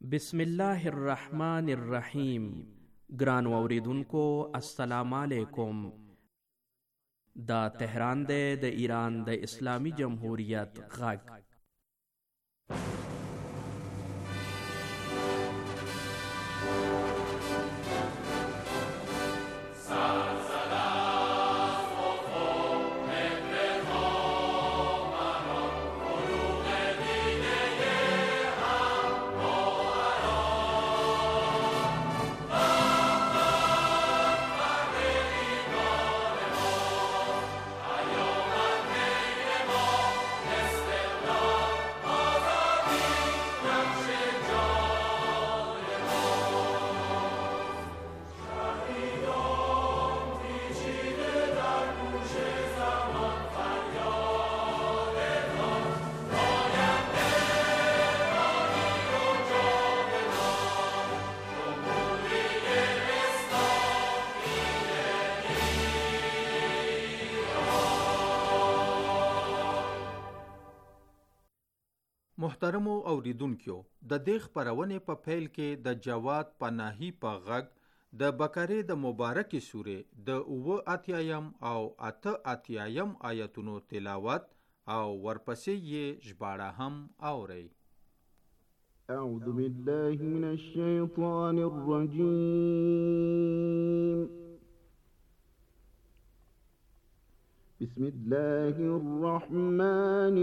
بسم الله الرحمن الرحیم. ګران اوریدونکو السلام علیکم. دا تهران دی د ایران د اسلامی جمهوریت غږ. محترمو اوریدونکو، د دې خپرونې په پیل کې د جواد پناهي په غږ د بقرې د مبارکې سورې د 88 او 88 آیتونو تلاوت او ورپسې یې ژباړه هم اورئ. اعوذ بالله من الشیطان الرجیم. بسم الله الرحمن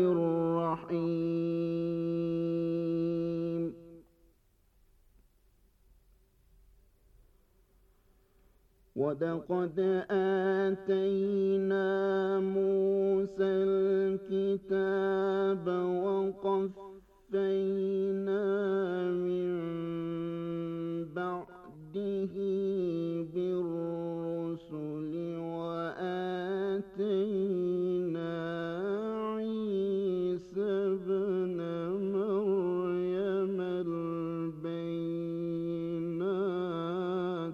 الرحيم. ولقد آتينا موسى الكتاب وقفينا من بعده بالرسل وآتينا عيسى ابن مريم البينات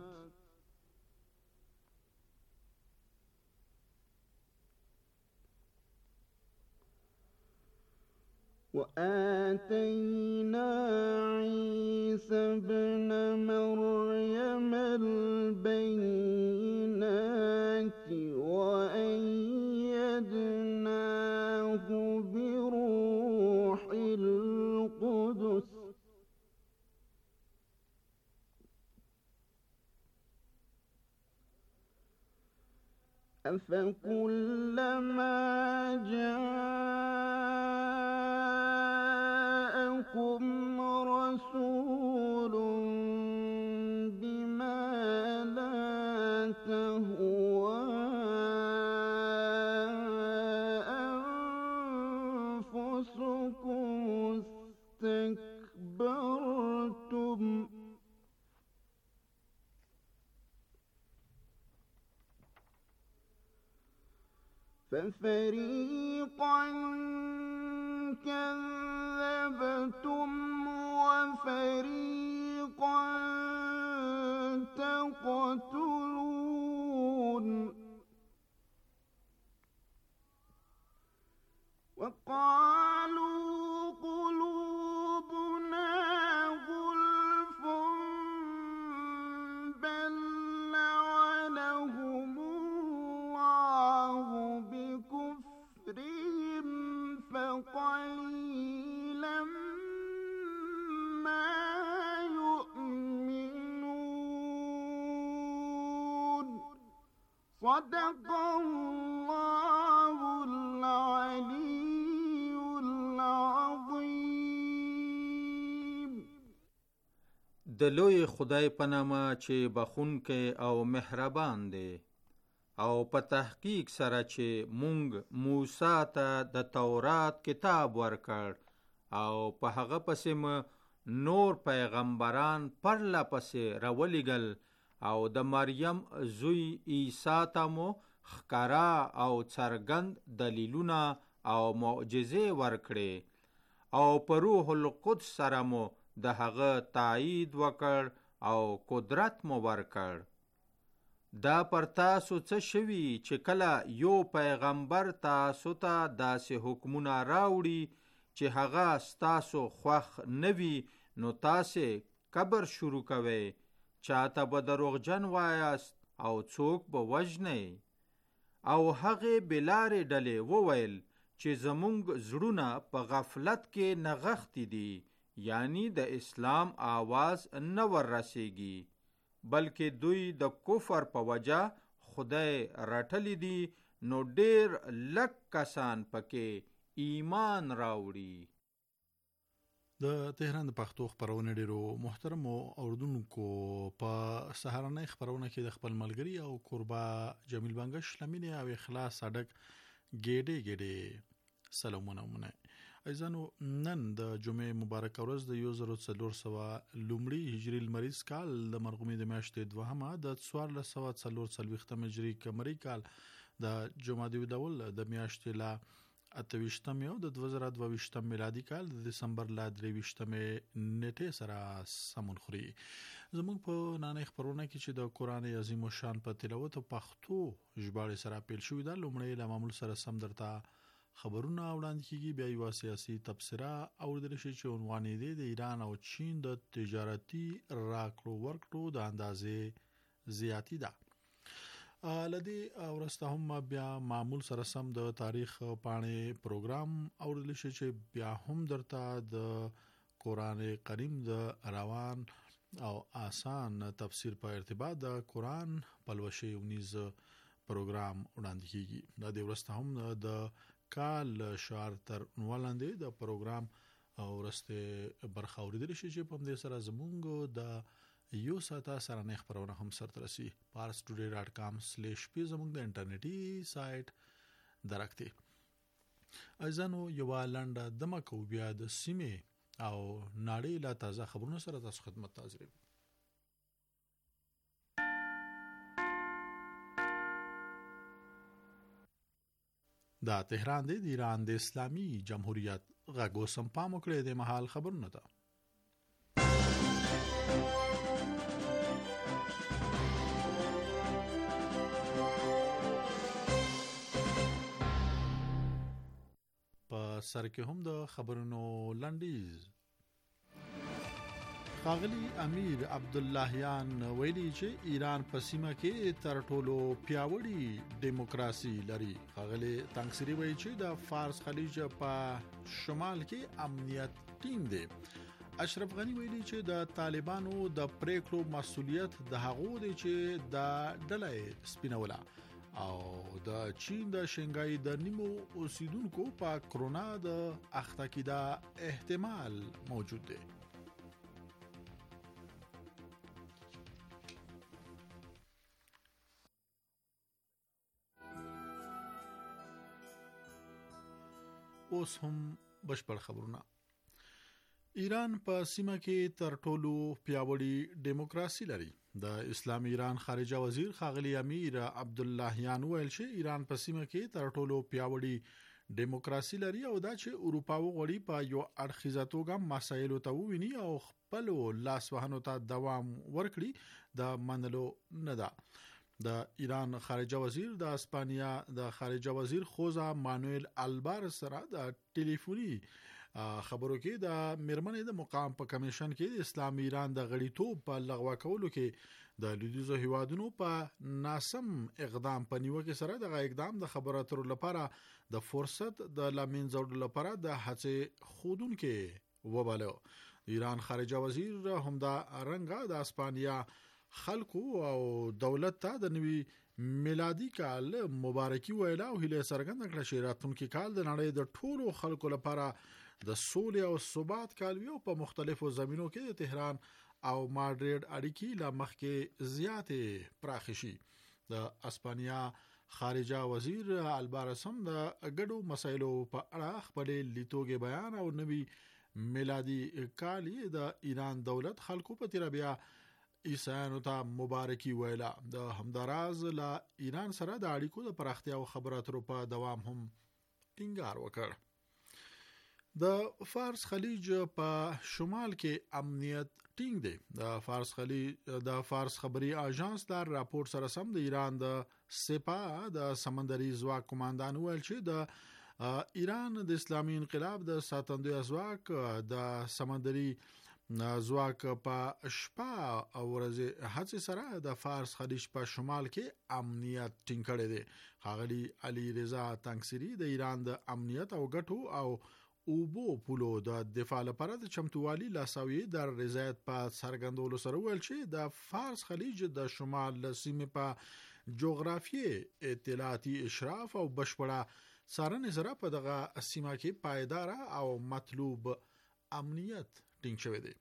وأيدناه بروح القدس أفكلما جاءكم رسول بما لا تهوى أنفسكم استكبرتم ففريقا كذبتم وفريقا تقتلون. وقالوا قلوبنا غلف بل لعنهم الله بكفرهم فقليلا ما يؤمنون. صدق الله العلي العظيم. د لوی خدای په نامه چې بخښونکی او مهربان دی، او په تحقیق سره چې مونږ موسی ته د تورات کتاب ورکړ او په هغه پسې مو نور پیغمبران پرله پسې راولېږل او د مریم زوی عیسی ته مو ښکاره او څرګند دلیلونه او معجزې ورکړې او په روح القدس سره مو د هغه تایید وکړ او قدرت مو ورکړ. دا پر تاسو څه شوي چې کله یو پیغمبر تاسو ته داسې حکمونه راوړي چې هغه ستاسو خوښ نه وي، نو تاسې کبر شروع کوئ، چاته به دروغجن وایاست او څوک به وژنئ. او هغې بېلارې ډلې وویل چې زموږ زړونه په غفلت کې نغښتي دي، یعنی د اسلام آواز نه ور رسیږي، بلکې دوی د کفر په وجه خدای رټلی دي، نو ډیر لږ کسان پکې ایمان راوړي. د تهران د پښتو خپرونه ډیرو محترمو اوردونکو په سهارنۍ خپرونه کې د خپل ملګری او قربا جمیل بنگش لمینه او اخلاص صدق ګېډې سلامونه ایزانو. نن د جمعې مبارک ورځ د 1400 لومړي هجری لمریز کال د مرغومې د میاشتې دوهمه د 1440 هجری قمري کال د جمادی الاول د میاشتې لا 28 او د 2022 میلادي کال د دسمبر لا 23 نیټه سره سمون خوري. زموږ په نانې خبرونه کې چې د قران عظیم شان په تلاوت او پښتو ژباړې سره پیل شوې ده، لومړی له معمول سره سم درته خبرونه وړاندې کیږي، بیا یو سیاسي تبصره اوریدل شي چې عنوان یې د ایران او چین د تجارتي راکړو ورکړو د اندازې زیاتی ده. لدی ورسته هم بیا معمول سره سم د تاریخ پاڼې پروګرام اوریدل شي چې بیا هم درته د قران کریم د روان او آسان تفسیر په ارتباط د قران پلوشي 19 پروګرام وړاندې کیږي. د ورسته هم د کال شعار تر ولندې د پروګرام ورسته برخه اوریدل شي چې په دې سره زمونږ د یو ساته سره نه خبرونه هم سره ترسي parstoday.com/p زمونږ د انټرنیټي سایت درکته. ازانو یو لنډه دمکو بیا د سیمه او ناړۍ لا تازه خبرونه سره تاسو خدمت حاضر. دا تهران دی د ایران د اسلامی جمهوریت غږ وسم پام وکړئ د محل خبرونه ده. په سر کې هم د خبرونو لنډیز. ښاغلي امیر عبداللهیان ویلي چې ایران په سیمه کې تر ټولو پیاوړي دیموکراسي لري. ښاغلي تنگسری وایي چې د فارس خلیج په شمال کې امنیت ټینګ دی. اشرف غنی ویلي چې د طالبانو د پریکړو مسؤلیت د هغو دی چې د ډلې سپینوله او د چین د شنګای د نیمو اوسیدونکو په کرونا د اخته کېدا احتمال موجود دی. اوس هم بشپړ خبرونه. ایران په سیمه کې تر ټولو پیاوړي دیموکراسي لري. د اسلامي ایران خارجه وزیر ښاغلي امیر عبداللهیان ویل چې ایران په سیمه کې تر ټولو پیاوړي دیموکراسي لري او دا چې اروپا وغوړي په یو اړخیزه توګه مسایلو ته وویني او خپل لاسوهنو ته دوام ورکړي د منلو نه ده. د ایران خارجه وزیر د اسپانیا د خارجه وزیر خوزا مانویل البارس سره د ټلیفوني خبرو کې د میرمنې د مقام په کمیشن کې د اسلامي ایران د غړیتوب په لغوه کولو کې د لویدیځو هیوادونو په ناسم اقدام په نیوکه سره د اقدام د خبرو اترو لپاره د فرصت د لامین زوړ لپاره د هڅې خودونکو وباله. ایران خارجه وزیر همدا رنګه د اسپانیا خلکو او دولت ته د نوي میلادي کال مبارکي ویلا او هله سرګند کړه چې راتلونکي کال د نړۍ د ټولو خلکو لپاره د سولې او ثبات کال وي او په مختلفو زمینو کې د تهران او مادرید اړیکې لا مخکې زیاتې پراخ شي. د اسپانیا خارجه وزیر البارس هم د ګډو مسایلو په اړه خپل لیدلوري بیان او نوي میلادي کال د ایران دولت خلکو په تیر بیا عیسایانو ته مبارکي ویلا. د همداراز لا ایران سره د اړیکو د پراختیا او خبرو اترو په دوام هم ټینګار وکړ. د فارس خلیج په شمال کې امنیت ټینګ دی. د فارس خبري اژانس د راپور سره سم د ایران د سپاه د سمندري ځواک کمانډان ویل چې د ایران د اسلامي انقلاب د ساتندوی ځواک د سمندري ځواک په شپه او ورځې هڅې سره د فارس خلیج په شمال کې امنیت ټینګ کړی دی. ښاغلي علي رضا تنگسری د ایران د امنیت او ګټو او اوبو پولو د دفاع لپاره د چمتووالي لاساویې د رضایت په څرګندولو سره ویل چې د فارس خلیج د شمال سیمې په جغرافیې اطلاعاتي اشراف او بشپړه څارنې سره په دغه سیمه کې پایداره او مطلوب امنیت ټینګ شوی دی.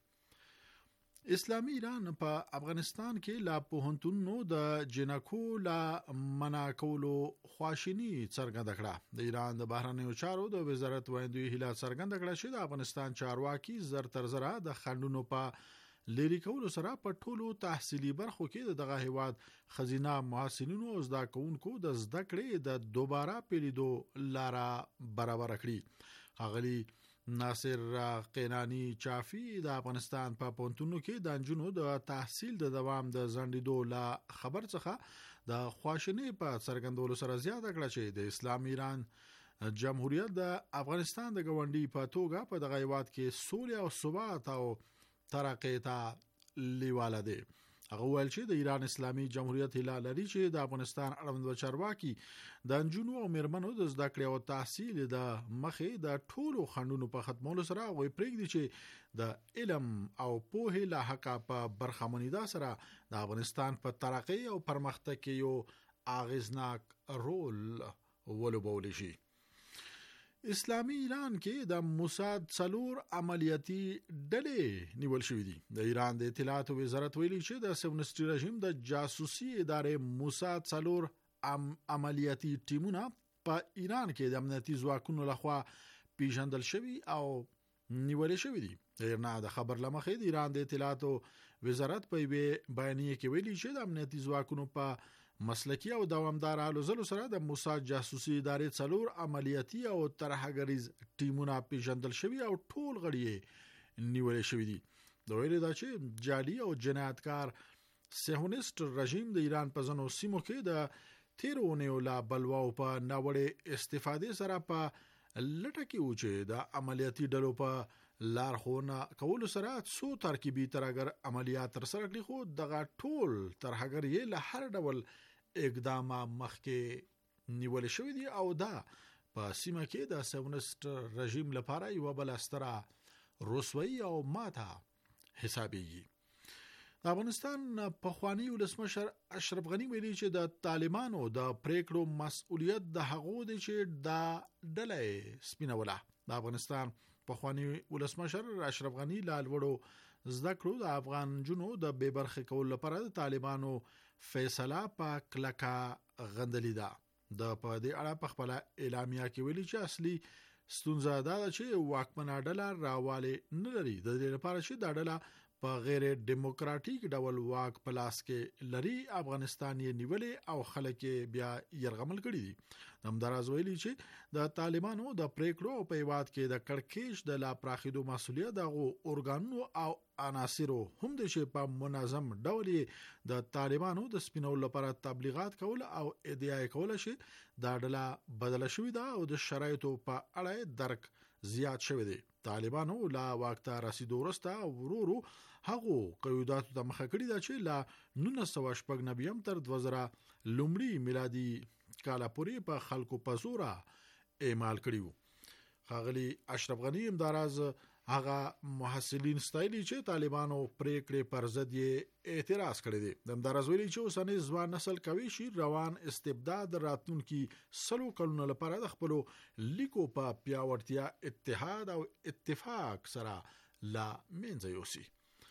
اسلامي ایران په افغانستان کې لا پوهنتونونو د جنکو لا منع کولو خواشینی څرګنده کړه. د ایران د بهرنیو چارو د وزارت ویاندوی هیله څرګنده کړه چې د افغانستان چارواکي زر تر زره د خنډونو په لری کولو سره په ټولو تحصیلي برخو کې دغه هیواد خزینه محصلینو او زده کوونکو د زده کړې د دوباره پیلیدو لاره برابر کړي. ښاغلي ناصر قینانی چافی د افغانستان په پونتونو کې د انجونو د تحصیل د دوام د ځنډېدو لا خبر څخه د خواشینۍ په څرګندولو سره زیاته کړه چې د اسلام ایران جمهوریت د افغانستان د ګاونډي په توګه په دغه هیواد کې سولې او ثبات او ترقۍ ته لیواله دی. هغه ویل چې د ایران اسلامي جمهوریت هیله لري چې د افغانستان اړوند چارواکي د انجونو او میرمنو د زده کړې او تحصیل د مخې د ټولو خنډونو په ختمولو سره غوښتي پرېږدي چې د علم او پوهې له حقه په برخمنیدا سره د افغانستان په ترقۍ او پرمختګ کې یو اغیزناک رول ولوبولی شي. اسلامي ایران کې د موساد 4 عملیاتي ډلې نیول شوې دي. د ایران د اطلاعات وزارت ویلي چې د سیونیستي رژیم د جاسوسي ادارې موساد 4 عملیاتي ټیمونه په ایران کې د امنیتي ځواکونو لخوا پیژندل شوي او نیول شوي دي. د خبر لمخې د ایران د اطلاعات وزارت په بیانیه کې ویلي چې د امنیتي ځواکونو په مسلکی او دوامدار الوزلو سره د موساد جاسوسي ادارې 4 عملیاتي او ترهګریز ټیمونه پیژندل شوي او ټول غړي نیول شوي دي. د ویلي دا چې جعلي او جنایتکار صهیونیست رژیم د ایران په ځینو سیمو کې د تیرونیو لا بلواو په ناوړه استفادې سره په لټه کې و چې د عملیاتي ډلو په لارښوونه کولو سره څو ترکیبي ترهګر عملیات ترسره کړي، خو دغه ټول ترهګر یې له هر ډول اقدامه مخکې نیول شوی دی او دا په سیمه کې د صهیونیست رژیم لپاره یو بل ستره رسوایی او ماته حسابېږي. د افغانستان پخوانی ولسمشر اشرف غنی ویلي چې د طالبانو د پریکړو مسؤلیت د هغو دی چې دا ډله سپینوله. د افغانستان پخوانی ولسمشر اشرف غنی لالوړو زده کړو د افغان جنو د بے برخې کولو لپاره د طالبانو فیصله په کلکه غندلې ده. د په دې اړه په خپل اعلامیه کې ویلي چې اصلي ستونزه دا ده چې واکمنه ډله راواله نه لري. د دې لپاره چې دا ډله په غیر دیموکراتیک ډول واک په لاس کې لري، افغانستان یې نیولې او خلک بیا يرغمل کړي دي. همداراز ویلي چې د طالبانو د پریکړو په هیواد کې د کړکېچ د لا پراخېدو مسؤلیت دغه ارګانونو او عناصرو هم د شي په منظم ډول د طالبانو د سپینولو لپاره تبلیغات کول او ادعا کول شي دا ډله بدل شوې ده او د شرایطو په اړه درک زیات شوی دی. طالبانو لا واکته رسیدو وروسته ورورو هغو قیوداتو ته مخه کړې ده چې لا 1990 تر 2000 لومړي میلادي کال پورې په خلکو په زوره اعمال کړیو. ښاغلي اشرف غنی همداراز هغه محصلین ستایلی چې طالبانو پریکړې پر ضد یې اعتراض کړی دی. همداراز ویلي چې اوسنۍ ځوان نسل کوي شي روان استبداد راتلونکي 100 کلونو لپاره د خپلو لیکو په پیاوړتیا اتحاد او اتفاق سره لا منځ یوسي.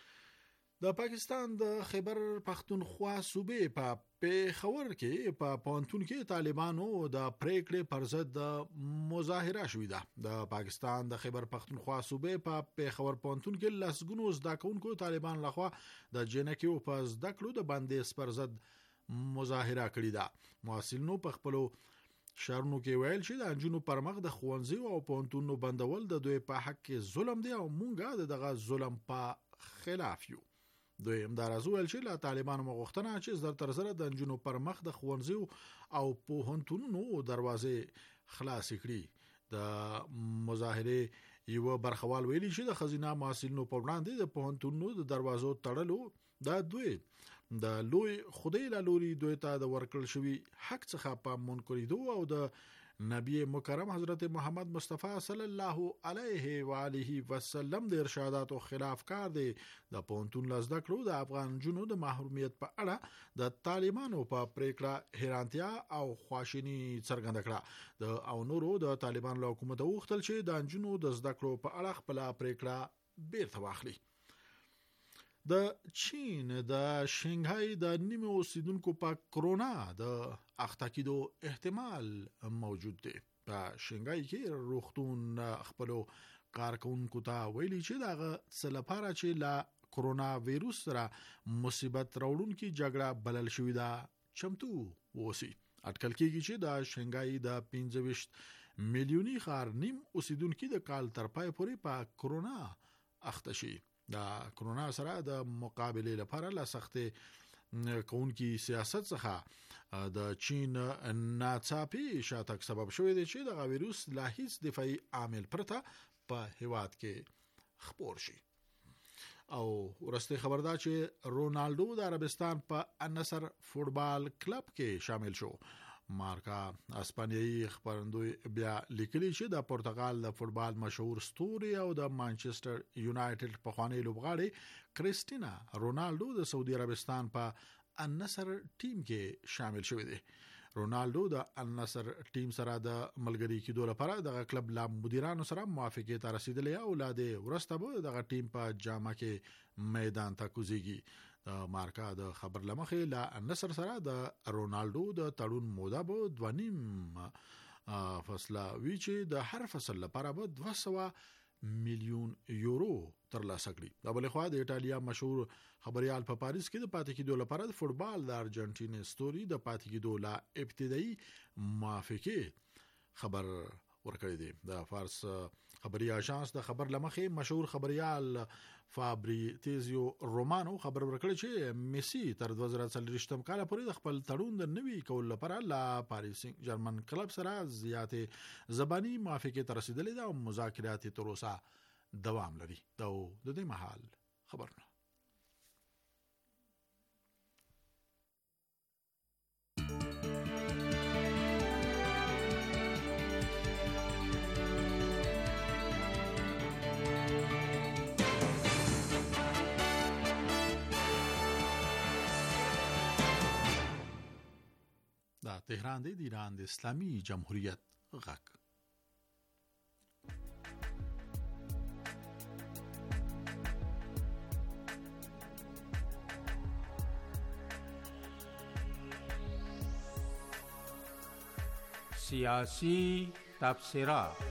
د پاکستان د خیبر پختونخوا صوبې په پیښور کې په پونتون کې طالبانو د پریکړې پر ضد مظاهره شوې ده. د پاکستان د خیبر پختونخوا صوبې په پیښور پونتون کې لسګونو زده کوونکو طالبان لخوا د جنکیو په زده کړو د بندیز پر ضد مظاهره کړې ده. محصلینو په خپلو شهرونو کې ویل چې د انجونو پر مخ د ښوونځیو او پونتونو بندول د دوی په حق کې ظلم دی او مونږه دغه ظلم په خلاف یو. دوی همداراز ویل چې له طالبانو مغوښتنه چې زر تر زره د انجونو پر مخ د ښوونځیو او پوهنتونونو دروازې خلاص کړي. د مظاهره یو برخوال ویلي چې د خزینه محصلینو په وړاندې د پوهنتونونو د دروازو تړلو دا دوی د لوی خدای له لوري دوی ته د ورکړل شوی حق څخه په منکریدو او د نبی مکرم حضرت محمد مصطفی صلی الله علیه و آله وسلم د ارشاداتو خلاف کار دی. د پوهنتون لزده کړو د افغان جنو د محرومیت په اړه د طالبانو په پریکړه حیرانتیا او خواشینی څرګنده کړه او نورو د طالبان له حکومت وغوښتل چې د جنو د زده کړو په اړه خپل پریکړه بیرته واخلي. د چین د شنګهای د نیمه اوسیدونکو په کرونا د اخته کېدو احتمال موجود دی. په شنګهای کې روغتون خپل کارکونکو ته ویلي چې دغه څه لپاره چې لا کرونا وایروس سره مصیبت راوړونکي جګړه بلل شوې ده چمتو ووسی. اټکل کېږي چې د شنګهای د 15 میلیونی ښار نیم اوسیدونکو د کال تر پای پورې په کرونا اخته شي. د کرونا سره د مقابله لپاره لا سختې کونکي سیاست څخه د چین ناڅاپي شاتګ سبب شوی دی چې د وایروس لا هیڅ دفاعي عامل پرته په هیواد کې خپور شي. او ورسته خبردار چې رونالدو د عربستان په النصر فوتبال کلب کې شامل شو. مارکا اسپانیایی خبرندوی بیا لیکلی چې د پرتګال د فوتبال مشهور ستوري او د مانچستر یونایټډ پخوانی لوبغاړي کریستینا رونالدو د سعودي عربستان په النصر ټیم کې شامل شوی دی. رونالدو د النصر ټیم سره د ملګری کېدو لپاره د کلب لا مدیرانو سره موافقه ته رسیدلی او لاده ورسته به د ټیم په جامه کې میدان ته کوزيږي. د مارکا د خبر لمخې لا النصر سره د رونالدو د تړون موده به 2.5 فاصله وی چې د هر فصل لپاره به 200 میلیون یورو ترلاسه کړي. د بل خوا د ایتالیا مشهور خبريال په پاریس کې د پاتې کېدو لپاره د فوتبال د ارجنټین ستوري د پاتې کېدو لا ابتدایي موافقه خبر ورکړی دی. د فارس خبري اژانس د خبر لمخې مشهور خبريال فابریتیزیو رومانو خبر ورکړی چې میسی تر 2040 کال پورې د خپل تړون د نوي کول لپاره لا پاریس جرمن کلب سره زیاتې زبانی موافقه ته رسیدلې ده او مذاکرات تر اوسه دوام لري. دا د دې محل خبرونه. دا تهران دی د ایران د اسلامي جمهوریت غږ. سیاسی تبصرات.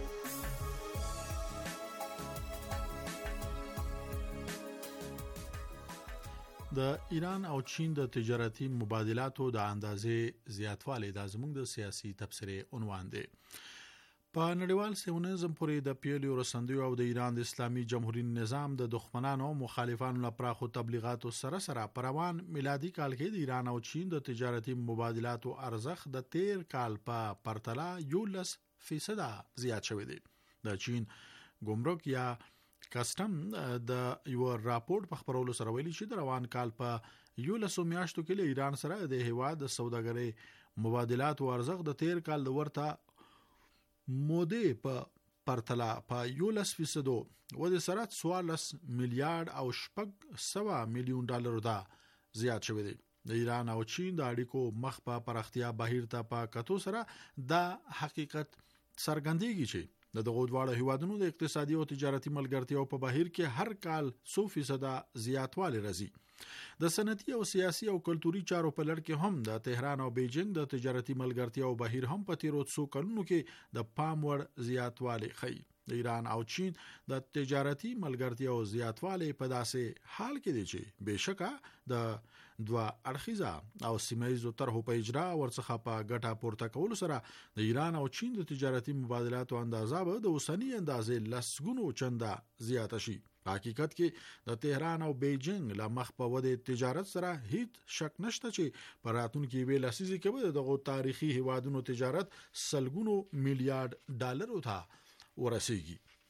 د ایران او چین د تجارتي مبادلاتو د اندازې زیاتوالی د زموږ د سیاسي تبصرې عنوان دی. په نړیوال سیمونیزم پورې د پیلو رسندیو او د ایران د اسلامي جمهوریت نظام د دښمنانو او مخالفانو لپاره تبلیغاتو سره پروان میلادي کال کې د ایران او چین د تجارتي مبادلاتو ارزښت د تیر کال په پرتله 11% زیات شوی دی. د چین ګمرک یا کسټم د یو راپورټ په خبرولو سره ویلي چې د روان کال په 11 میاشتو کې له ایران سره د هیواد د سوداګرۍ مبادلاتو ارزښت د تیر کال د ورته مودې په پرتله په 11% و د سره 14 میلیارډ او 600 میلیون ډالر ته زیات شوی دی. د ایران او چین د اړیکو مخ په پراختیا بهیر ته په کتو سره د حقیقت څرګندېږي چې د دغه دواړو هیوادونو د اقتصادي او تجارتي ملګرتیاو په بهیر کې هر کال 100% زیاتوالی راځي. د صنعتي او سیاسي او کلتوري چارو په لړ کې هم د تهران او بیجینګ د تجارتي ملګرتیاو بهیر هم په تیرو څو کلونو کې د پام وړ زیاتوالی ښیي. د ایران او چین د تجارتي ملګرتیاو زیاتوالی په داسې حال کې دی چې بهشکه د دوه اړخیزه او سیمه‌ایزو طرحو په اجرا ورڅخه په ګټه پورته کولو سره د ایران او چین د تجارتي مبادلاتو اندازه به د اوسنی اندازې لسګونو چنده زیاته شي. په حقیقت کې د تهران او بیجینګ له مخ په ودې تجارت سره هیڅ شک نشته چې په راتلونکي ویل لسیزه کې به دغه تاریخي هیوادونو تجارت سلګونو میلیارډ ډالرو ته ورسیږي.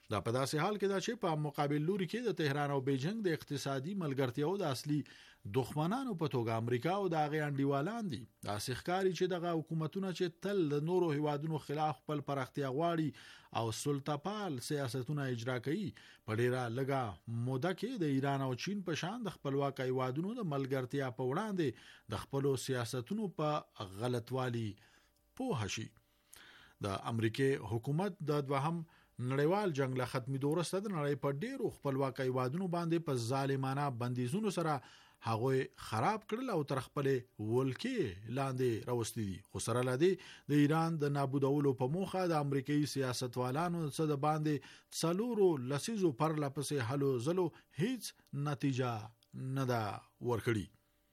دا په داسې حال کې دا چې په مقابل لوري کې د تهران او بیجینګ د اقتصادي ملګرتیاو د اصلي دښمنانو په توګه امریکا او د هغې انډیوالان دي. داسې ښکاري چې دغه حکومتونه چې تل د نورو هیوادونو خلاف خپل پراختیا غواړي او سلطه‌پال سیاستونه اجرا کوي، په ډیره لږه موده کې د ایران او چین په شان د خپلواک هیوادونو د ملګرتیا په وړاندې د خپلو سیاستونو په غلطوالي پوه شي. د امریکای حکومت د دوهم نړیوال جنگ له ختمېدو وروسته د نړۍ په ډیرو خپلواک هیوادونو باندې په ظالمانه بندیزونو سره هغه خراب کړل او تر خپل ولکې لاندې راوستي دي. خو سره لدی د ایران د نابودولو په موخه د امریکایي سیاستوالانو څخه د باندې څلورو لسیزو پر لپسې هلو زلو هیڅ نتیجه نه دا ورکړي.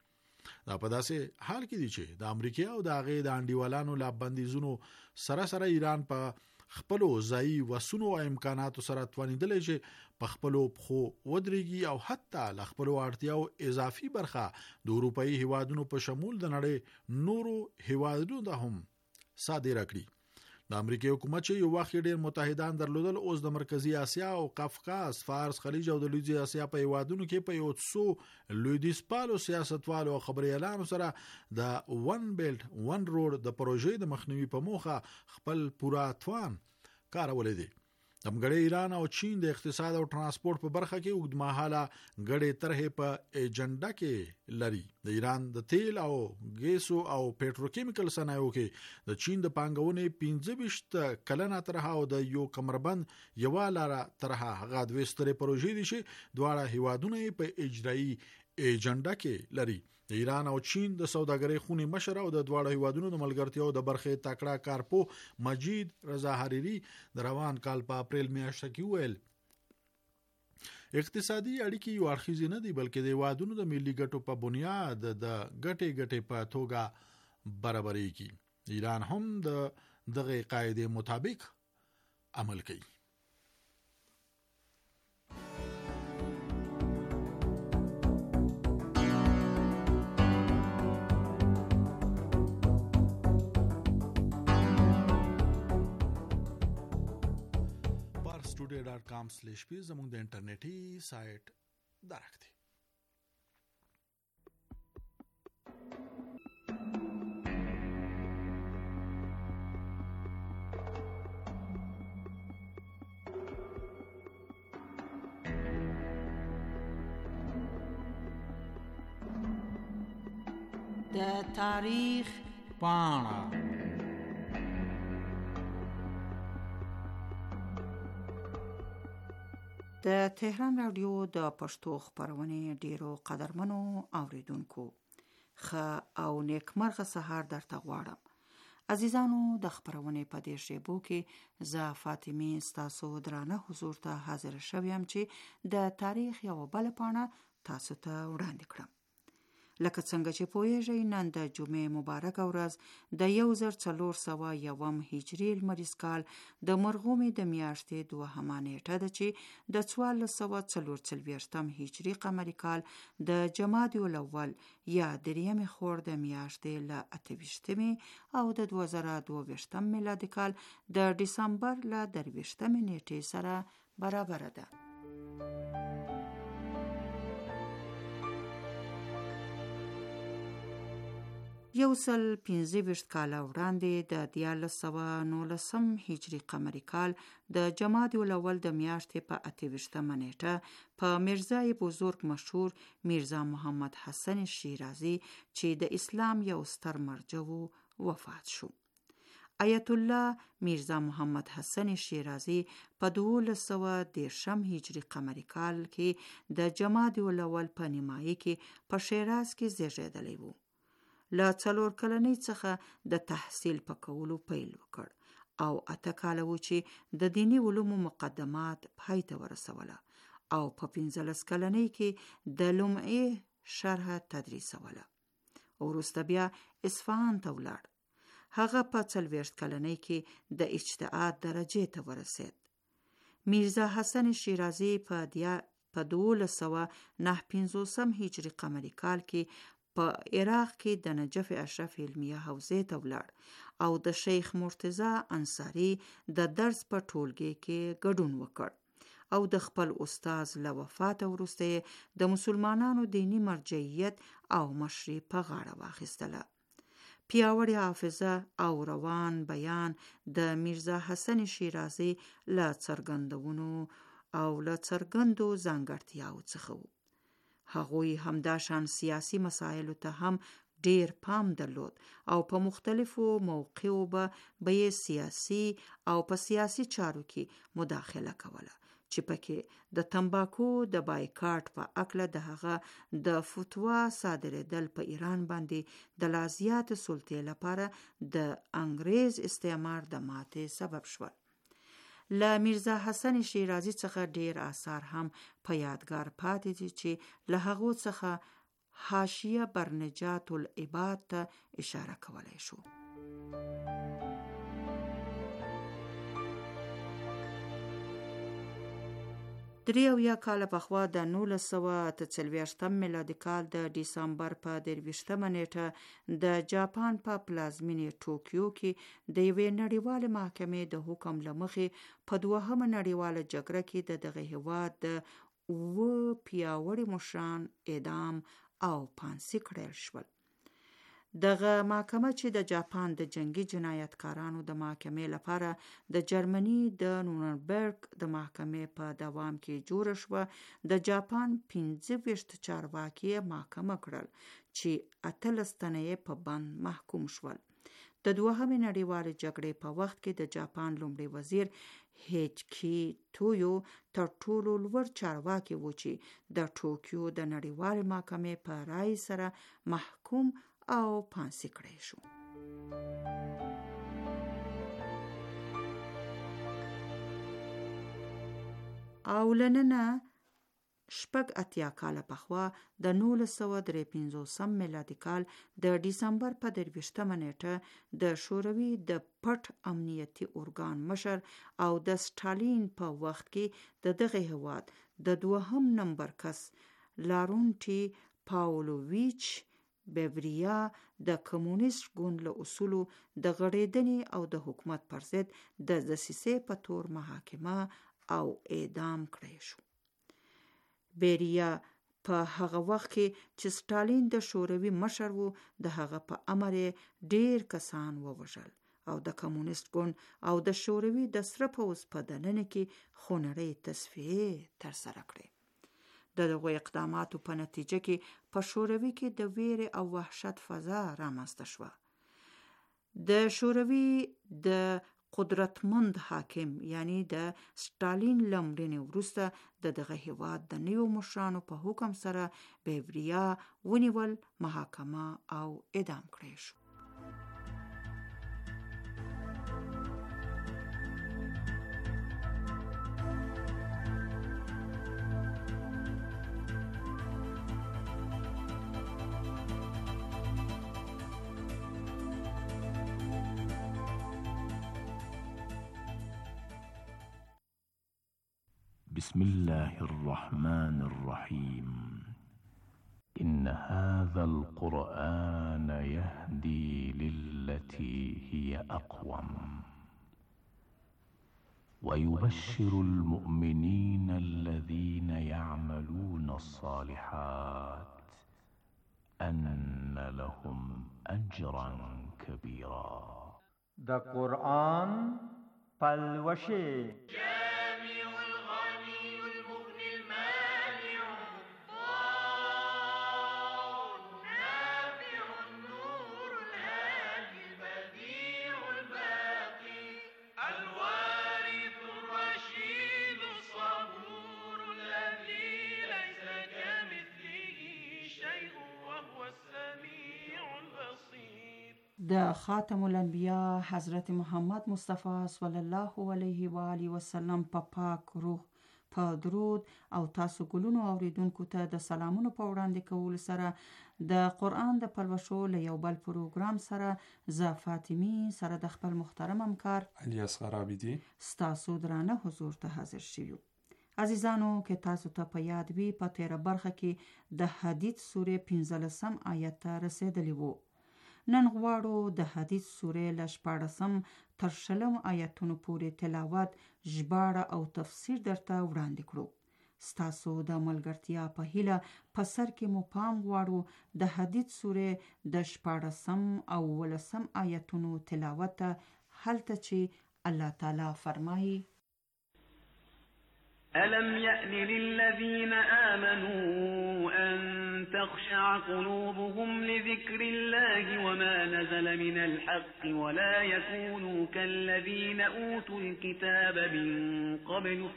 دا په داسې حال کې دي چې د امریکا او د هغې د انډیوالانو لا بندیزونو سره ایران په خپلو ځایي وسونو او امکاناتو سره توانیدلی چې په خپلو پښو ودرېږي او حتی له خپلو اړتیاو اضافي برخه د اروپایي هیوادونو په شمول د نړۍ نورو هیوادونو ته هم صادره کړي. د امریکای حکومت چې یو وخت ډېر متحدان درلودل، اوس د مرکزی اسیا او قفقاز، فارس، خلیج او د لویدیځ اسیا په هیوادونو کې په یو څو لویدیځپالو سیاستوالو او خبريالانو سره د ون بیلټ ون روډ د پروژې د مخنیوي په موخه خپل پورا توان کارولې دي. دمګړې ایران او چین د اقتصاد او ترانسپورت په برخه کې اوږدمهاله ګډې طرحې په ایجنډا کې لري. د ایران د تیل او ګیسو او پېټروکیمیکل صنایعو کې د چین د پانګونې 25 کلنه طرحه او د یو کمربند یوه لاره طرحه هغه دوه سترې پروژې دي چې دواړه هیوادونه په اجرایي ایجنډا کې لري. د ایران او چین د سوداګرۍ خونې مشر او د دواړو هیوادونو د ملګرتیاو د برخې تکړه کارپو مجید رضا حریری د روان کال په اپریل میاشت کې ویل اقتصادي اړیکې یو اړخیزې نه دي، بلکې د هیوادونو د ملي ګټو په بنیاد د ګټې په توګه برابرېږي. ایران هم د دغه قاعدې مطابق عمل کوي. parstoday.com/p زموږ د انټرنیټي سایت درکته. د تاریخ پاڼه. د تهران رادیو د پښتو خبرونه ډیرو قدرمنو اوریدونکو ښه او نیکمرغه سهار درته غواړم. عزیزانو، د خبرونه په دې شیبو کې زه فاطمه ستاسو درانه حضور ته حاضر شوم چې د تاریخ یو بل پاڼه تاسو ته وړاندې کړم. لکه څنګه چې پوهیږئ، نن د جمعې مبارک ورځ د 1401 هجري لمریز کال د مرغومې د میاشتې 2 نیټه ده چې د 1444 هجري قمري کال د جمادی الاول یا درېمې خور د میاشتې له 28 او د 2022 میلادي کال د دسمبر له 23 نیټې سره برابر ده. یو سل 15 کاله وړاندې د 1419 هجري قمري کال د جمادی الاول د میاشتې په 28 نیټه په میرزای بزرگ مشهور میرزا محمد حسن شیرازی چې د اسلام یو ستر مرجع وفات شو. آیت الله میرزا محمد حسن شیرازی په 1213 هجری قمری کال کې د جمادی الاول په نیمایي کې په شیراز کې زیږیدلی وو. له 4 کلنۍ څخه د تحصیل په کولو پیل وکړ او 8 کاله و چې د دینی علومو مقدمات پای ته ورسوله او په 15 کلنۍ کې د لمعې شرح تدریسوله. وروسته بیا اصفهان ته ولاړ. هغه په 40 کلنۍ کې د اجتهاد درجې ته ورسید. میرزا حسن شیرازی په 1259 هجری قمری کال کې په عراق کې د نجف اشرف علمیه حوزې ته ولاړ او د شیخ مرتضی انصاری د درس په ټولګي کې ګډون وکړ. او د خپل استاد له وفات وروسته د مسلمانانو دینی مرجعیت او مشري په غاړه واخیستله. پیاوړی حافظه او روان بیان د میرزا حسن شیرازي له څرګندونو او له څرګندو ځانګړتیاو څخه وو. هغوی همداشان سیاسی مسایلو ته هم ډیر پام درلود او په مختلفو موقعو به سیاسی او په سیاسی چارو کې مداخله کوله چې پکې د تنباکو د بایکاټ په اکله د هغه د فتوا صادرېدل په ایران باندې د لا زیات سلطې لپاره د انګریز استعمار د ماتې سبب شول. له میرزا حسن شیرازي څخه ډیر آثار هم په یادګار پاتې دي چې له هغو څخه حاشیه برنجات العباد ته اشاره کولای شو. دریو یا کال پخوا د 1943 میلادي کال د ډیسمبر په 23 نیټه د جاپان په پلازمینې ټوکیو کې د یوې نړیوالې محکمې د حکم له مخې په دوهمه نړیواله جګړه کې دغه هیواد د 9 پیاوړي مشران اعدام او پانسي کړل شول. دغه محکمه چې د جاپان د جنگي جنایتکارانو د محکمې لپاره د جرمني د نورنبرګ د محکمې په دوام کې جوړ شوه، د جاپان 25 چارواکي محکمه کړل چې 18 تنه په بند محکوم شول. د دوهمې نړیوالې جګړې په وخت کې د جاپان لومړي وزیر هیچکی تویو تر ټولو لوړ چارواکي و چې د ټوکیو د نړیوالې محکمې په رای سره محکوم او پانسي کړی شو. او لننه 80 کاله پخوا د 1953 میلادي کال د ډیسمبر په 23 نیټه د شوروي د پټ امنیتي ارګان مشر او د سټالین په وخت کې دغه هیواد د دوهم نمبر کس لارونټي پاولویچ بیوریا د کمونیست ګوند له اصولو د غړېدنې او د حکومت پر ضد د دسیسې په تور محاکمه او اعدام کړی شو. بیریا په هغه وخت کې چې سټالین د شوروي مشر و د هغه په امر ډیر کسان ووژل او د کمونیست ګوند او د شوروي د سره پوځ په دننه کې خونړۍ تصفیې ترسره کړې. دغه اقداماتو په نتیجه کې په شوروي کې د ویرې او وحشت فضا رامنځته شوه. د شوروي د قدرتمند حاکم یعنی د سټالین لمړنې وروسته دغه هیواد د نیو مشرانو په حکم سره بیوریا ونیول، محاکمه او اعدام کړی شو. بسم الله الرحمن الرحيم إن هذا القرآن يهدي للتي هي أقوم ويبشر المؤمنين الذين يعملون الصالحات أن لهم أجرا كبيرا. د قرآن پلوشه د خاتم الانبیاء حضرت محمد مصطفی صلی الله علیه و آله وسلم په پاک روح په درود او تاسو ګلونو اوریدونکو ته د سلامونو په وړاندې کول سره د قرآن د پلوشو له یو بل پروګرام سره ز فاطمی سره د خپل محترم همکار علي اصغر عابدی ستاسو درانه حضور ته حاضر شوو. عزیزانو که تاسو ته په یاد وي په 13 برخه کې د حدید سوره 15 آیت ته رسیدلی وو. نن غواړو د حدیث سورې له 14 تر 20 آیتونو پورې تلاوت، ژباړه او تفسیر درته وړاندې کړو. ستاسو د ملګرتیا په هیله په سر کې مو پام غواړو د حدیث سورې د 14 او 19 آیتونو تلاوت ته، هلته چې الله تعالی فرمایي: ألم يأن للذين آمنوا أن تخشع قلوبهم لذكر الله وما نزل من الحق ولا يكونوا كالذين أوتوا الكتاب من قبل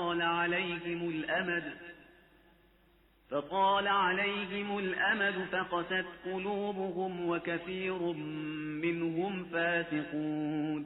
فطال عليهم الأمد فقست قلوبهم وكثير منهم فاسقون.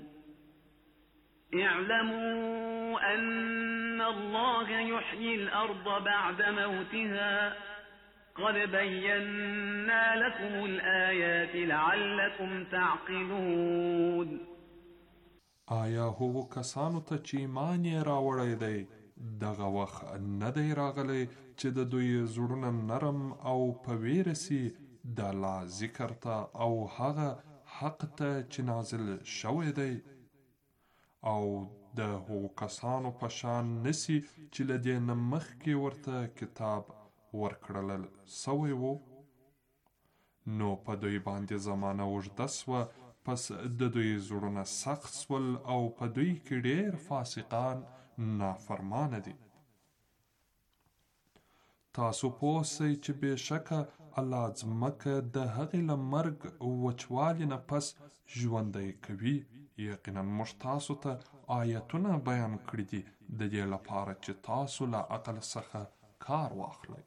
اعلموا أن الله يحيي الأرض بعد موتها قد بينا لكم الآيات لعلكم تعقلون. آیا هغو کسانو ته چې ایمان یې راوړی دی دغه وخت نه دی راغلی چې د دوی زړونه نرم او په ویره سي د الله ذکر ته او هغه حق ته چې نازل شوی دی، او د هغو کسانو په شان نسی چې له دې نه مخکې ورته کتاب ورکړل سوی و. نو په دوی باندې زمانه اوږده سوه، پس د دوی زړونه سخت سول او په دوی کې ډېر فاسقان نافرمانه دي. تاسو پوه سئ چې بېشکه الله ځمکه د هغې له مرګ وچوالي نه پس ژوندی کوي. یقینا موږ تاسو ته آیتونه بیان کړي دي د دې لپاره چې تاسو له عقل څخه کار واخلئ.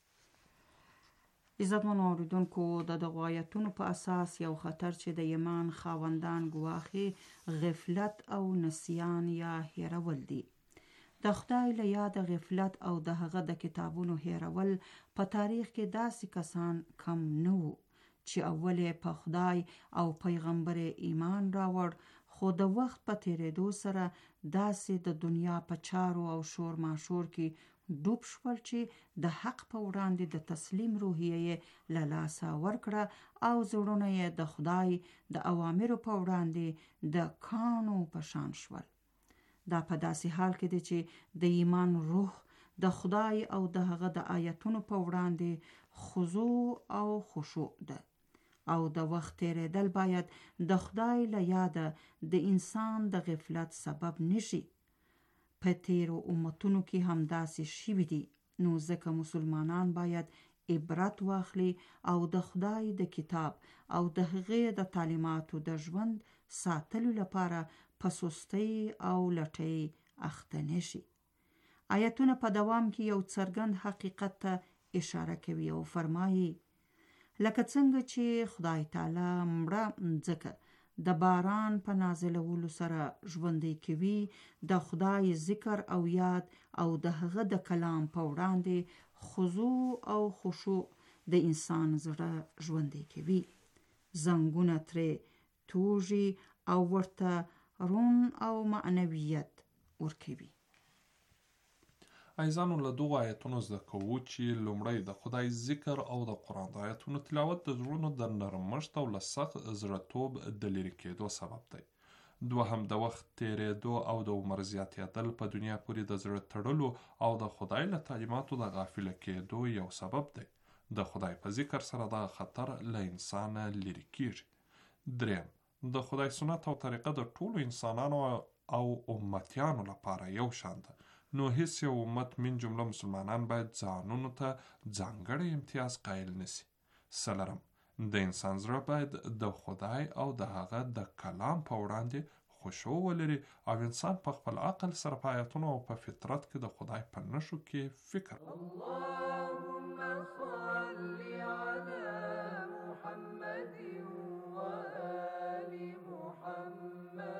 عزتمنو اوریدونکو، د دغو آیتونو په اساس یو خطر چې د ایمان خاوندان ګواښي غفلت او نسیان یا هیرول دي. د خدای له یاده غفلت او د هغه د کتابونو هیرول په تاریخ کې داسې کسان کم نه وو چې اول په خدای او پیغمبر ایمان راوړ، خو د وخت په تیریدو سره داسې د دنیا په چارو او شور ماشور کې ډوب شول چې د حق په وړاندې د تسلیم روحیه له لاسه ورکړه او زړونه یې د خدای د اوامرو په وړاندې د کاڼو په شان شول. دا په داسې حال کې دی چې د ایمان روح د خدای او د هغه د آیتونو په وړاندې خضوع او خشوع ده، او د وخت تیریدل باید د خدای له یاده د انسان د غفلت سبب نشي. په تیرو امتونو کې هم داسې شوي دي، نو ځکه مسلمانان باید عبرت واخلي او د خدای د کتاب او د هغې د تعلیماتو د ژوند ساتلو لپاره په سستۍ او لټۍ اخته نشي. آیتونه په دوام کې یو څرګند حقیقت ته اشاره کوي او فرمایي: لکه څنګه چې خدای تعالی مړه مځکه د باران په نازلولو سره ژوندی کوي، د خدای ذکر او یاد او د هغه د کلام په وړاندې خضوع او خشوع د انسان زړه ژوندی کوي، زنګونه ترې توږي او ورته رون او معنویت ورکوي. عزیزانو، له دغو آیتونو زده کوو چې لومړی د خدای ذکر او د قرآن د آیتونو تلاوت د زړونو د نرمښت او له سخت زړهتوب د لرې کېدو سبب دی. دوهم، د وخت تیریدو او د عمر زیاتېدل په دنیا پورې د زړه تړلو او د خدای له تعلیماتو د غافله کېدو یو سبب دی. د خدای په ذکر سره دغه خطر له انسانه لرې کېږي. دریم، د خدای سنت او طریقه د ټولو انسانانو او امتیانو لپاره یو شان ده، نو هیڅ یو امت من جمله مسلمانان باید ځانونو ته ځانګړی امتیاز قایل نسی. څلورم، د انسان زړه باید د خدای او د هغه د کلام په وړاندې خشوع ولري او انسان په خپل عقل سره په آیتونو او په فطرت کې د خدای په نښو کې فکر. اللهم صل علی محمد و آل محمد.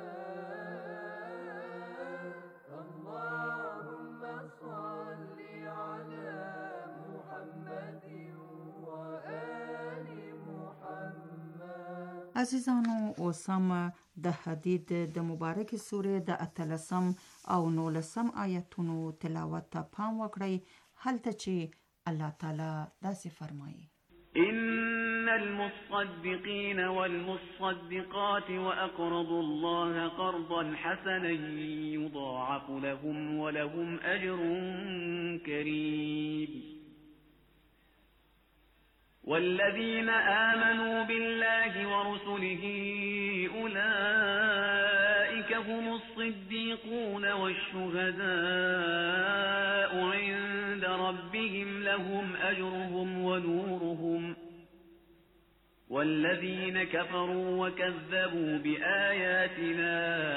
عزیزانو، اوس هم د حدید د مبارک سورې د 18 او 19 آیتونو تلاوت ته پام وکړئ، هلته چې الله تعالی داسې فرمایي: ان المصدقين والمصدقات وأقرضوا الله قرضا حسنا يضاعف لهم ولهم أجر كريم والذين آمنوا بالله ورسله أولئك هم الصديقون والشهداء عند ربهم لهم أجرهم ونورهم والذين كفروا وكذبوا بآياتنا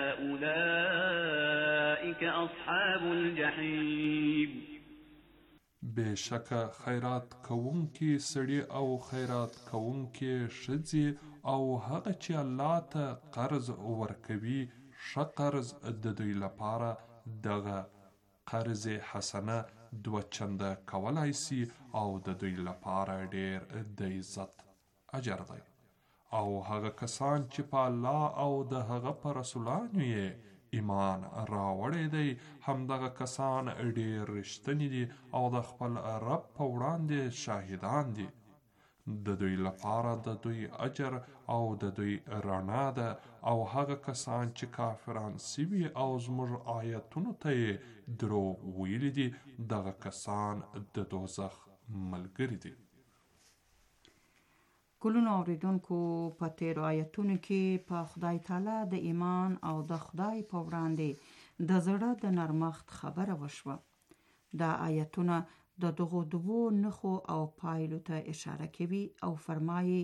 أولئك أصحاب الجحيم بشک خیرات کوونکی سړي او خیرات کوونکی ښځې او هغه چې الله ته قرض ورکوي ښه قرض د دوی لپاره دغه قرض حسنه دوه چنده کولای سي او د دوی لپاره ډیر د عزت اجر دی او هغه کسان چې په الله او د هغه په رسولانو یې ایمان راوړی دی همدغه کسان ډیر رښتیني دي او د خپل رب په وړاندې شاهدان دي د دوی لپاره د دوی اجر او د دوی رڼا ده او هغه کسان چې کافران سوي او زموږ آیتونو ته یې دروغ ویلي دي دغه کسان د دوزخ ملګري دي ګلونو اوریدونکو په تیرو آیتونو کې په خدای تعالی د ایمان او د خدای په وړاندې د زړه د نرمښت خبره وشوه دا آیتونه د دغو دوو نښو او پایلو ته اشاره کوي او فرمایي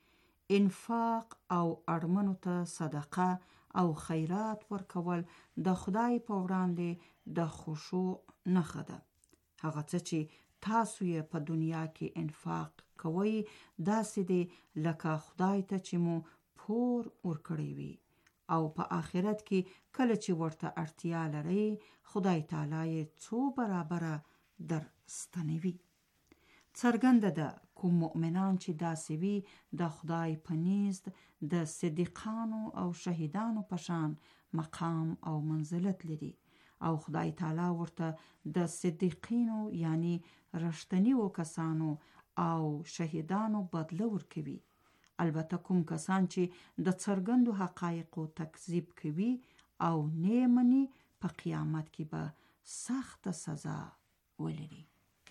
انفاق او اړمنو ته صدقه او خیرات ورکول د خدای په وړاندې د خشوع نښه ده هغه څه چې تاسو یې په دنیا کې انفاق کوي داسې دی لکه خدای ته چې مو پور ورکړی وي او په آخرت کې کله چې ورته اړتیا لرئ خدای تعالی یې څو برابره در ستنوي څرګنده ده کوم مؤمنان چې داسې وي د خدای په نزد د صدیقانو او شهیدانو په شان مقام او منزلت لري او خدای تعالی ورته د صدیقینو یعنی رښتینیو کسانو او شهیدانو بدله ورکوي البته کوم کسان چې د څرګندو حقایقو تکذیب کوي او نه مني په قیامت کې به سخت سزا ولري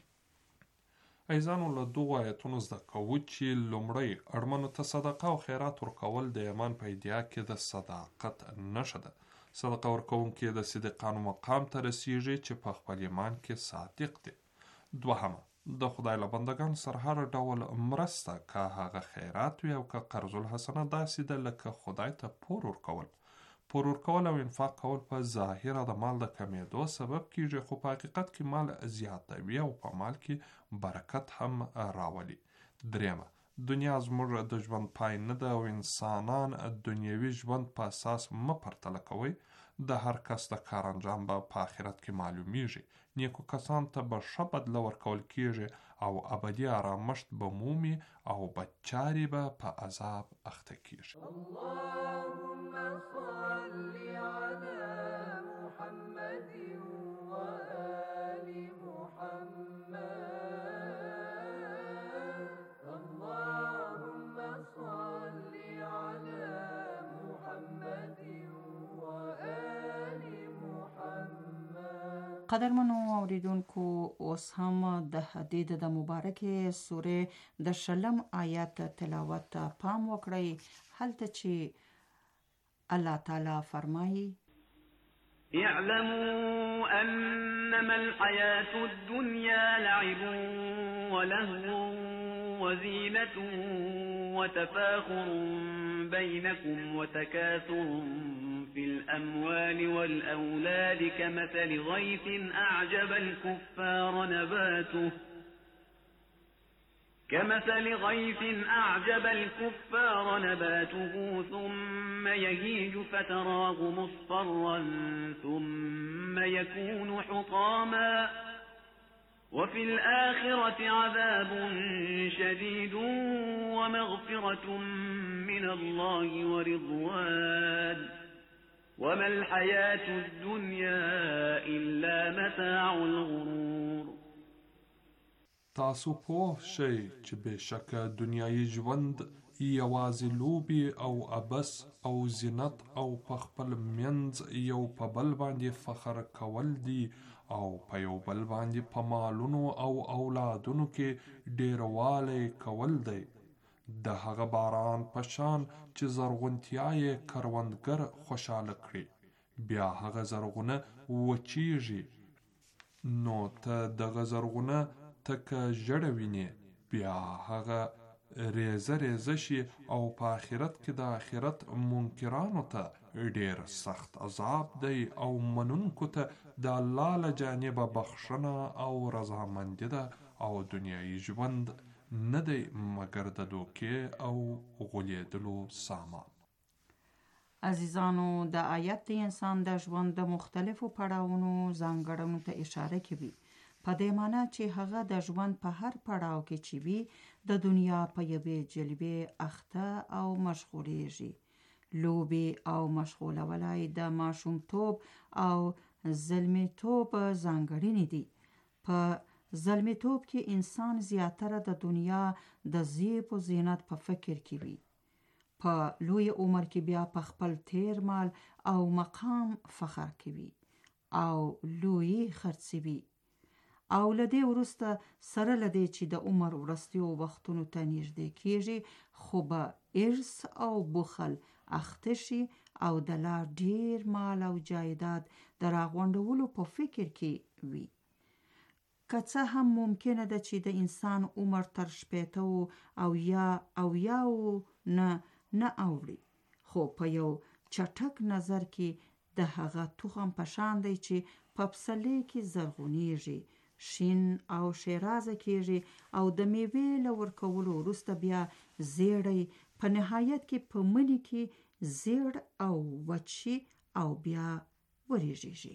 ایزانو له دغو آیتونو زده کوو چې لومړی اړمنو ته صدقه او خیرات ورکول د ایمان په ایدیا کې د صداقت نښه ده صدقه ورکوونکی د صدیقانو مقام ته رسیږي چې په خپل ایمان کې صادق دی دوهمه د خدای له بندګانو سره هر ډول مرسته که هغه خیرات وي او که قرض الحسنه داسې ده لکه خدای ته پور ورکول او انفاق کول په ظاهره د مال د کمیدو سبب کیږي خو په حقیقت کې مال زیاتوي او په مال کې برکت هم راولي دریمه دنیا زموږ د ژوند پای نه ده او انسانان دنیوي ژوند په اساس مه پرتله کوئ د هر کس د کار انجام به په آخرت کې معلومیږي نیکو کسان ته به ښه بدله ورکول کیږي او ابدي آرامښت به مومي او بدچارې به په عذاب اخته کیږي اللهم صل على محمد وآل محمد اللهم صل على محمد وآل محمد قدرمنو اوریدونکو اوس هم د حدید د مبارکه سوره د شلم آیات تلاوت پام وکړئ هلته چې الله تعالی فرمایي اعلموا انما الحياة الدنيا لعب ولهو وزينة وتفاخر بينكم وتكاثر في الأموال والأولاد كمثل غيث أعجب الكفار نباته ثم يهيج فتراه مصفرا ثم يكون حطاما وفي الآخرة عذاب شديد ومغفرة من الله ورضوان وما الحياة الدنيا إلا متاع الغرور تاسو پوه شئ چې بېشکه دنیایي ژوند یوازې لوبې او عبث او زینت او په خپل منځ یو په بل باندې فخر کول دي او په یو بل باندې په مالونو او اولادونو کې ډیروالی کول دی. د هغه باران په شان چې زرغونتیا یې کروندګر خوشحاله کړي، بیا هغه زرغونه وچیږي، نو ته دغه زرغونه تکه ژړه وینې، بیا هغه ریزه ریزه شي او په آخرت کې د آخرت منکرانو ته ډیر سخت عذاب دی او منونکو ته د الله له جانبه بخښنه او رضامندي ده او دنیایي ژوند نه دی مګر د دوکې او غولیدلو سامان. عزیزانو، د آیت د انسان د ژوند د مختلفو پړاوونو ځانګړنو ته اشاره کوي، په دې معنی چې هغه د ژوند په هر پړاو کې چې وي د دنیا په یوې جلبې اخته او مشغولیږي. لوبې او مشغولولی د ماشومتوب او زلمیتوب ځانګړنې دي. په زلمیتوب کې انسان زیاتره د دنیا د زیب و زینت په فکر کې وي. په لوی عمر کې بیا په خپل تیر مال او مقام فخر کوي او لوی خرڅوي، او لدې وروسته سره لدې چې د عمر وروستیو وختونو ته نږدې کیږي، خو به ارث او بخل اخته شي او د لا ډیر مال او جایداد د راغونډولو په فکر کې وي. که څه هم ممکنه ده چې د انسان عمر تر 80 او یاو نه اوړي، خو په یو چټک نظر کې د هغه تخم په شان دی چې په پسرلي کې زرغونیږي، شین او شیرازه کیږي او د میوې له ورکولو وروسته بیا زیړی، په نهایت کې په مني کې زیړ او وچی او بیا وریږي.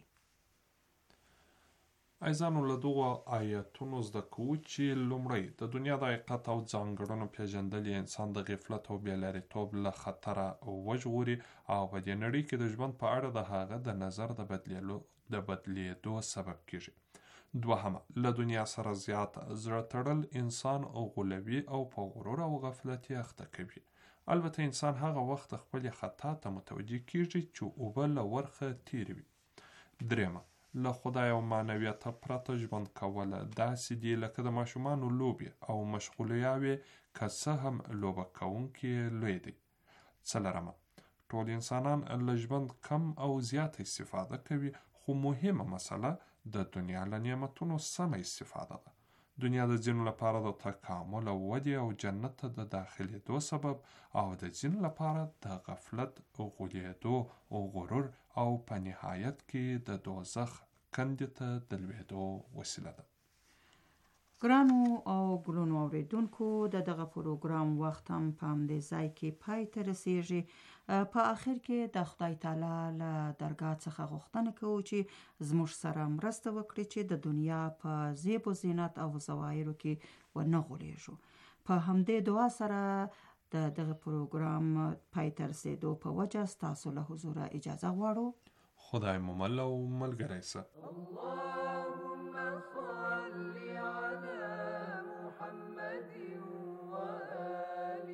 عزیزانو، له دغو آیتونو زده کوو چې لومړی د دنیا د حقیقت او ځانګړنو پیژندل انسان د غفلت او بېلارېتوب له خطره وژغوري او په دې نړۍ کې د ژوند په اړه د هغه د نظر د بدلېدو سبب کیږي. دوهمه، له دنیا سره زیات زړه تړل انسان غولوي او په غرور او غفلت یې اخته کوي. البته انسان هغه وخت خپل خطا ته متوجه کیږي چې اوبه له ورخه تیرې وي. دریمه، له خدای او معنویت پرته ژوند کول داسې دي لکه د ماشومانو لوبې او مشغولیاوې، که څه هم لوبه کوونکي لوی دی. څلورمه، ټول انسانان له ژوند کم او زیات استفاده کوي، خو مهمه مسله د دنیا له نعمتونو سمه استفاده ده. دنیا د ځینو لپاره د تکامل او ودې او جنت ته د داخلېدو سبب، او د ځینو لپاره د غفلت، غولیدو او غرور او په نهایت کې د دوزخ کندې ته د لوېدو وسیله ده. ګرانو او ګلونو اوریدونکو، د دغه پروګرام وخت هم په همدې ځای کې پای ته رسیږي. په آخر کې د خدای تعالی له درګاه څخه غوښتنه کوو چې زموږ سره مرسته وکړي چې د دنیا په زیب و زینت او ظواهرو کې ونه غولیږو. په همدې دعا سره د دغه پروګرام پای ته رسیدو په وجه ستاسو له حضوره اجازه غواړو. خدای مو مل او ملګری شه. اللهم صل على محمد وآل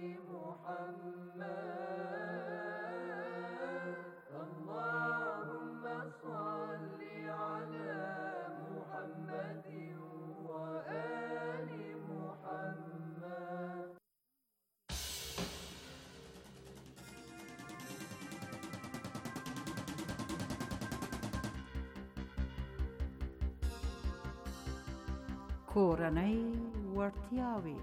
محمد. اللهم صل على محمد وآل محمد. کورنۍ وړتیاوې.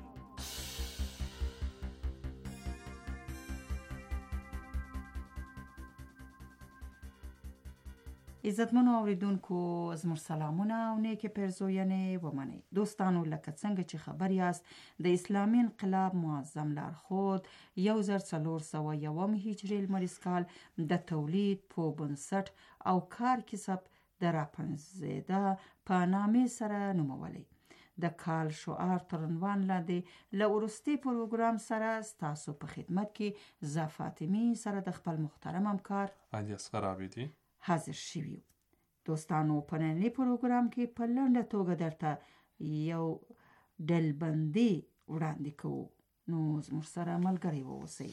عزتمنو اوریدونکو، زموږ سلامونه او نیکې پیرزوینې ومنئ. دوستانو، لکه څنګه چې خبر یاست، د اسلامي انقلاب معظم لارښود 1401 هجري لمریز کال د تولید په بنسټ او کار کسب د راپنځېده په نامې سره نومولی. د کال شعار تر عنوان لاندې له وروستي پروګرام سره ستاسو په خدمت کې زه فاطمې سره د خپل محترم همکار علي اصغر عابدي حاضر شوي یو. دوستانو، په ننني پروګرام کې په لنډه توګه درته یو ډلبندي وړاندې کوو. نو زموږ سره ملګري واوسئ.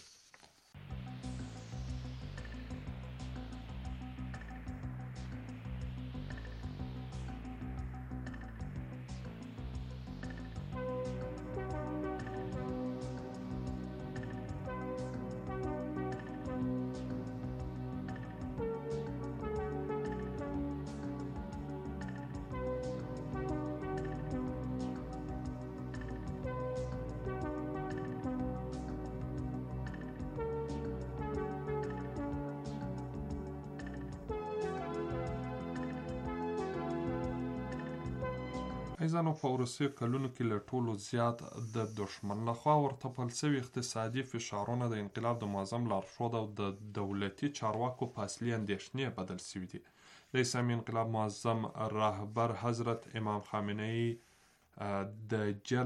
ایزانو په وروستیو کلونو کې له ټولو زیات د دښمن لخوا ورته پل شوي اقتصادي فشارونه د انقلاب د معظم لارښود او د دولتي چارواکو په اصلي اندېښنې بدل شوي دي. د اسلامي انقلاب معظم رهبر حضرت امام خامنه‌ای د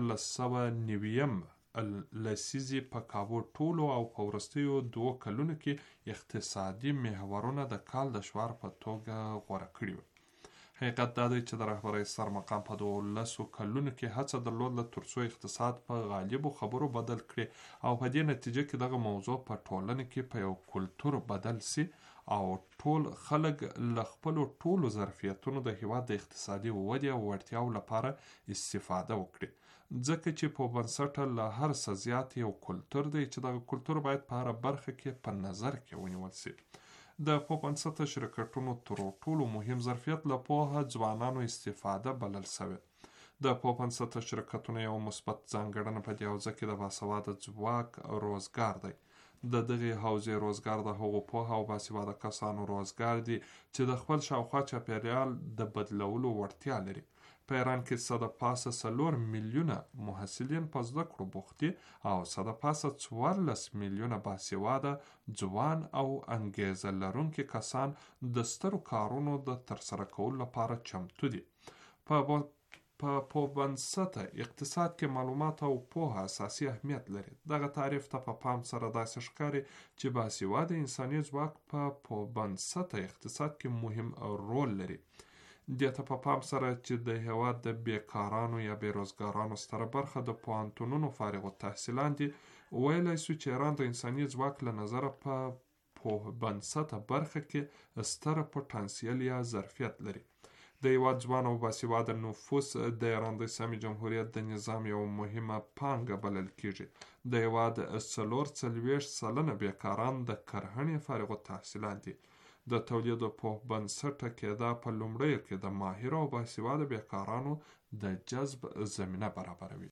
1990 لسیزې په کابو ټولو او په وروستیو 2 کلونو کې اقتصادي محورونه د کال د شعار په توګه غوره کړي وو. حقیقت دا دی چې د رهبرۍ سر مقام په 12 کلونو کې هڅه درلوده ترڅو اقتصاد په غالبو خبرو بدل کړي او په دې نتیجه کې دغه موضوع په ټولنه کې په یو کلتور بدل سي او ټول خلک له خپلو ټولو ظرفیتونو د هیواد د اقتصادي ودې او وړتیاو لپاره استفاده وکړي، ځکه چې په بنسټه له هر څه زیات یو کلتور دی چې دغه کلتور باید په هره برخه کې په نظر کې ونیول سي. د پوپنسته شرکتونو تر ټولو مهم ظرفیت له پوهه ځوانانو استفاده بلل شوی. د پوپنسته شرکتونو یو مثبت ځانګړنه په دې حوزه کې د باسواده ځواک روزګار دی. د دغې حوزې روزګار د هغو پوهه او باسواده کسانو روزګار دی چې د خپل شاوخوا چاپیریال د بدلولو وړتیا لري. په ایران کې څه د پاسه 4 میلیونه محصلین په زده کړو بوخت دي او څه د پاسه 14 میلیونه باسواده ځوان او انګیزه لرونکي کسان د سترو کارونو د ترسره کولو لپاره چمتو دي. په پوبنسته اقتصاد کې معلومات او پوهه اساسي اهمیت لري. دغه تعریف ته په پام سره داسې ښکاري چې باسواده انساني ځواک په پوبنسته اقتصاد کې مهم رول لري. دې ته په پام سره چې د هیواد د بیکارانو یا بیروزګارانو ستره برخه د پوهنتونونو فارغ التحصیلان دي، ویلی سو چې ایران د انساني ځواک له نظره په پوهنسته برخه کې ستره پوتنسیل یا ظرفیت لري. د هیواد ځوان او باسواده نفوس د ایران د اسلامي جمهوریت د نظام یو مهمه پانګه بلل کیږي. د هیواد 44% بیکاران د کرهڼې فارغ التحصیلان دي. د تولید په بنسټه کېدا په لومړیو کې د ماهر او باسواده بیکارانو د جذب زمینه برابروي.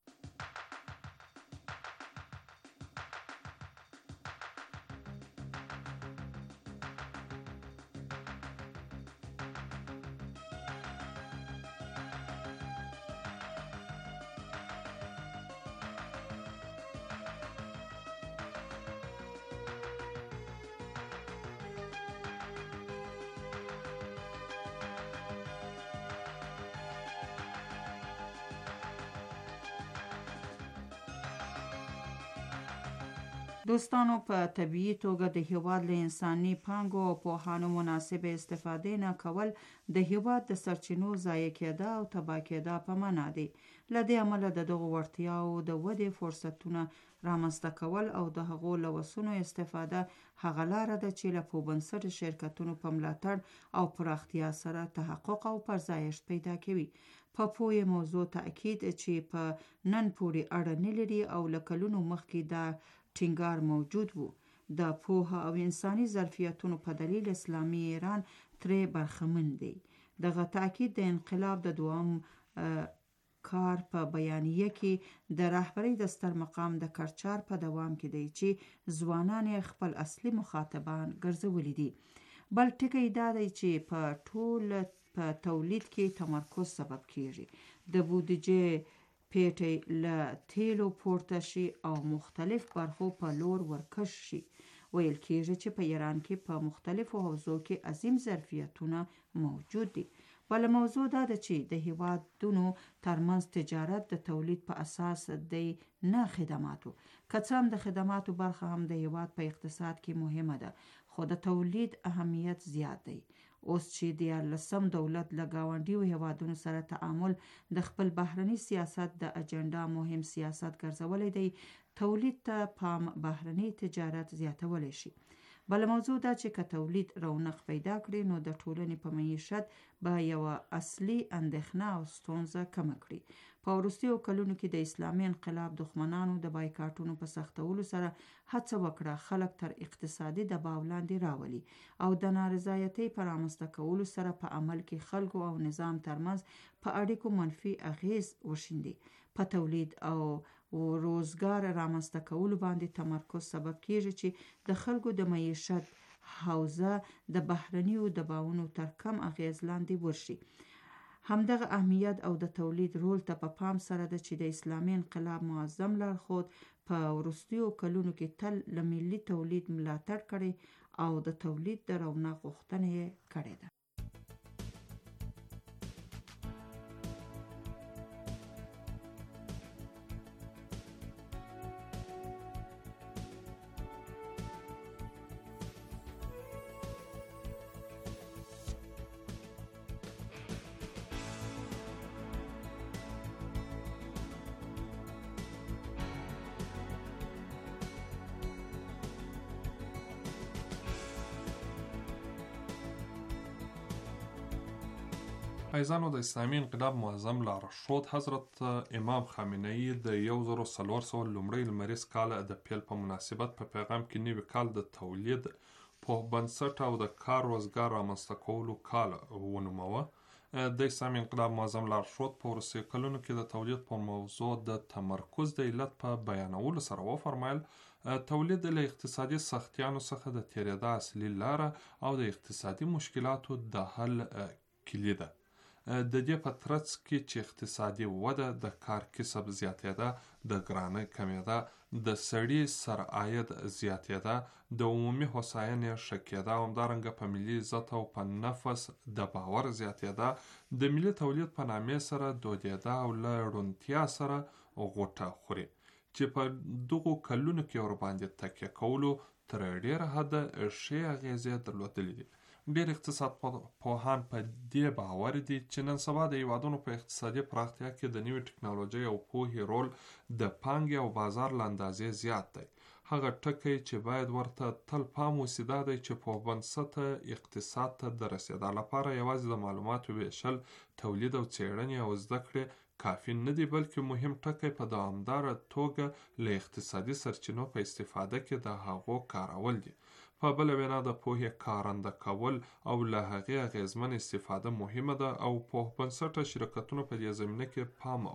دوستانو، په طبیعي توګه د هیواد له انساني پانګو او پوهانو مناسب استفاده نه کول د هیواد د سرچینو ضایع کېده او تباه کېده په معنا دی. له دې امله د دغو وړتیاو د ودې فرصتونه رامنځته کول او د هغو له وسونو استفاده هغه لاره ده چې له پوبنسټ شرکتونو په ملاتړ او پراختیا سره تحقق او پرځایشت پیدا کوي. په پوهې موضوع تاکید چې په نن پورې اړه نه لري او له کلونو مخکې دا ټینګار موجود وو. د پوهه او انساني ظرفیتونو په دلیل اسلامي ایران ترې برخمن دی. دغه تاکید د انقلاب د دوام کار په بیانیه کې د رهبرۍ د ستر مقام د کړچار په دوام کې دی چې ځوانان خپل اصلي مخاطبان ګرځولي دي. بل ټکی دا دی چې په ټول په تولید کې تمرکز سبب کیږي. د بودیجې پیټی له تیلو پورته شي او مختلف برخو په لور ورکش شي. ویل کیږي چې په ایران کې په مختلفو حوزو کې عظیم ظرفیتونه موجود دي. بل موضوع دا ده چې د هیوادونو ترمنځ تجارت د تولید په اساس دی، نه خدماتو. که څه هم د خدماتو برخه هم د هیواد په اقتصاد کې مهمه ده، خو د تولید اهمیت زیات دی. اوس چې د 14م دولت له ګاونډیو هیوادونو سره تعامل د خپل بهرني سیاست د اجنډا مهم سیاست ګرځولی دی، تولید ته پام بهرني تجارت زیاتولی شي. بل موضوع دا چې که تولید رونق پیدا کړي نو د ټولنې په معیشت به یوه اصلي اندېښنه او ستونزه کمه کړي. په وروستیو کلونو کې د اسلامي انقلاب دښمنانو د بایکاټونو په سختولو سره هڅه وکړه خلک تر اقتصادي دباو لاندې راولي او د نارضایتۍ په رامنځته کولو سره په عمل کې خلکو او نظام ترمنځ په اړیکو منفي اغیز وشیندي. په تولید او روزګار رامنځته کولو باندې تمرکز سبب کیږي چې د خلکو د معیشت حوزه د بهرنیو دباونو تر کم اغیز لاندې ورشي. همدغه اهمیت او د تولید رول ته په پام سره ده چې د اسلامي انقلاب معظم لارښود په وروستیو کلونو کې تل له ملي تولید ملاتړ کړی او د تولید د رونق غوښتنه یې کړې ده. عزیزانو، د اسلامي انقلاب معظم لارښود حضرت امام خامنه ای د 1400 لومړی لمریز کال د پیل په مناسبت په پیغام کې نوي کال د تولید په بنسټ او د کار روزګار رامنځته کولو کال ونوموه. د اسلامي انقلاب معظم لارښود په وروستیو کلونو کې د تولید په موضوع د تمرکز د علت په بیانولو سره وفرمایل تولید له اقتصادي سختیانو څخه د تېرېدا اصلي لاره او د اقتصادي مشکلاتو د حل کلي ده. د دې په ترڅ کې چې اقتصادي وده، د کار کسب زیاتېده، د ګرانۍ کمېده، د سړي سرعاید زیاتېده، د عمومي هوساینې ښه کېده او همدارنګه په ملي عزت او په نفس د باور زیاتېده، د ملي تولید په نامې سره دودېده او له روڼتیا سره غوټه خوري چې په دغو کلونو کې ورباندې تکیه کولو تر ډېره حده ښې اغېزې درلودلې دي. ډېر اقتصاد پوهان په دې باور دي چې نن سبا د هیوادونو په اقتصادي پراختیا کې د نوې ټکنالوژۍ او پوهې رول د پانګې او بازار له اندازې زیات دی. هغه ټکی چې باید ورته تل پام وشي دا دی چې په بنسټه اقتصاد ته د رسېدا لپاره یوازې د معلوماتو ویشل، تولید او څېړنې او زده کړې کافي نه دي، بلکې مهم ټکی په دوامداره توګه له اقتصادي سرچینو په استفاده کې د هغو کارول دي. په بله وینا د پوهې کارنده کول او له هغې اغېزمن استفاده مهمه ده او پوه بنسټه شرکتونه په دې زمینه کې پام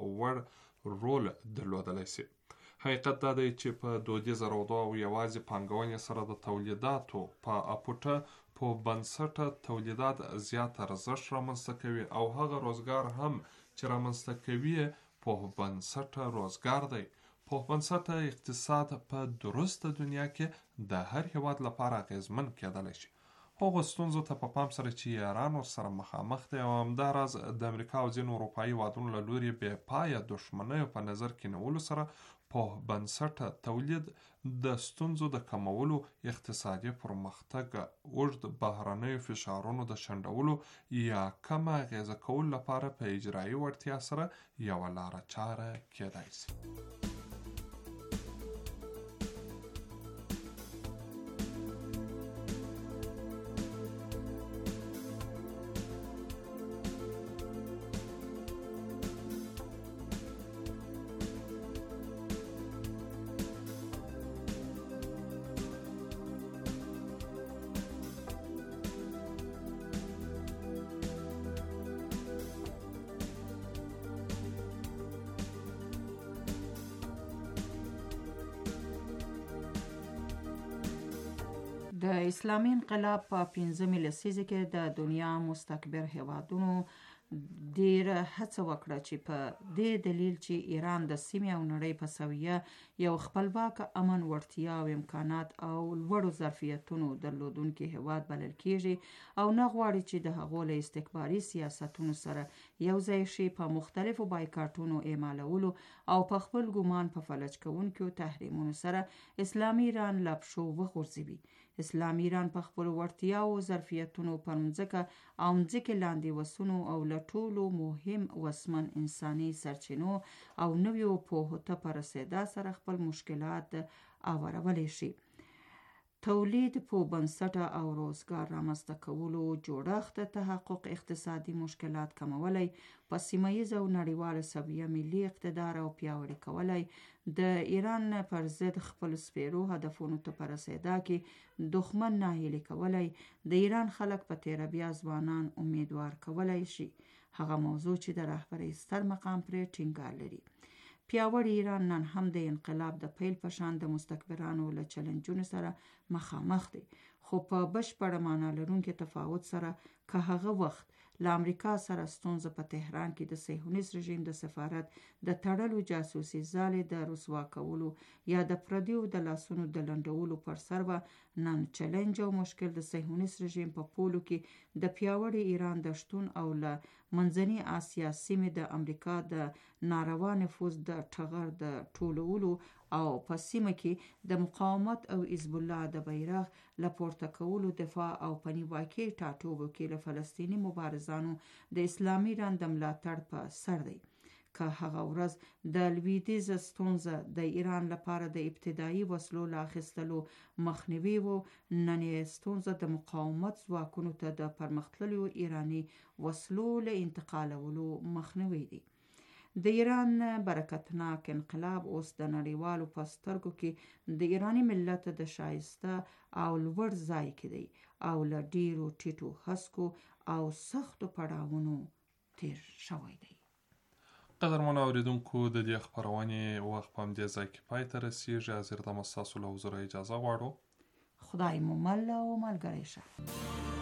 وړ رول درلودلی شي. حقیقت دا دی چې په دودیزه رودو او یوازې پانګونې سره د تولیداتو په اپوټه په بنسټه تولیدات زیات ارزښت رامنځته کوي او هغه روزګار هم چې رامنځته کوي په بنسټه روزګار دی. په بنسټه اقتصاد په درسته دنیا کې د هر هیواد لپاره اغېزمن کېدلی شي. هغو ستونزو ته په پام سره چې ایران ورسره مخامخ دی او همداراز د امریکا او ځینو اروپایي هیوادونو له لوري بې پایه دښمنیو په نظر کې نیولو سره په بنسټه تولید د ستونزو د کمولو، اقتصادي پرمختګ، اوږد بهرنیو فشارونو د شنډولو یا کم اغېزه کولو لپاره په اجرایي وړتیا سره یوه لاره چاره کېدای شي. د اسلامي انقلاب په 15مې لسیزه کې د دنیا مستکبر هیوادونو ډیره هڅه وکړه چې په دې دلیل چې ایران د سیمې او نړۍ په سویه یو خپلواک امن وړتیا او امکانات او لوړو ظرفیتونو درلودونکي هیواد بلل کیږي او نه غواړي چې د هغو له استکباري سیاستونو سره یو ځای شي، په مختلفو بایکاټونو اعمالولو او په خپل ګمان په فلج کوونکو تحریمونو سره اسلامي ایران له پښو وغورځوي. اسلامي ایران په خپل وړتیاو ظرفیتونو پر مځکه او مځکې لاندې وسونو او له ټولو مهم وسمن انساني سرچینو او نویو پوهو ته په رسېدا سره خپل مشکلات اورولی شي. تولید په بنسټه او روزګار رامنځته کولو، جوړښت تحقق، اقتصادي مشکلات کمولی، په سیمه ییز او نړیواله سویه ملي اقتدار او پیاوړي کولی، د ایران پر ضد خپل سپیرو هدفونو ته په رسېدا کې دښمن ناهیلي کولی، د ایران خلک په تیره بیا ځوانان امیدوار کولی شي. هغه موضوع چې د رهبرۍ ستر مقام پرې ټینګار لري. پیاوړی ایران نن هم د انقلاب د پیل په شان د مستکبرانو له چلنجونو سره مخامخ دی، خو په بشپړه معنا لرونکي تفاوت سره که هغه وخت له امریکا سره ستونزه په تهران کې د صهیونیست رژیم د سفارت د تړلو جاسوسي ځالې د رسوا کولو یا د پردیو د لاسونو د لنډولو پر سر به نن چلنج او مشکل د صهیونیست رژیم په پولو کې د پیاوړي ایران د شتون او له منځني آسیا سیمې د امریکا د ناروا نفوذ د ټغر د ټولولو او په سیمه کې د مقاومت او حزب الله د بیرغ له پورته کولو دفاع او په نیواکي ټاټوبو کې له فلسطیني مبارزانو د اسلامي ایران د ملاتړ په سر دی. که هغه ورځ د لویدیځ ستونزه د ایران لپاره د ابتدایي وسلو له اخیستلو مخنیوي و، نن یې ستونزه د مقاومت ځواکونو ته د پرمختللو ایراني وسلو له انتقالولو مخنیوي دی. د ایران برکتناک انقلاب اوس د نړیوالو په سترګو کې د ایراني ملت د شایسته او لوړ ځای کې دی او له ډیرو ټیټو هسکو او سختو پړاوونو تیر شوی دی. قدرمنو اوریدونکو، د دې خپرونې وخت په همدې ځای کې پای ته رسیږي. حاضر دمه ستاسو له حضوره اجازه غواړو. خدای مو مل او ملګری شه.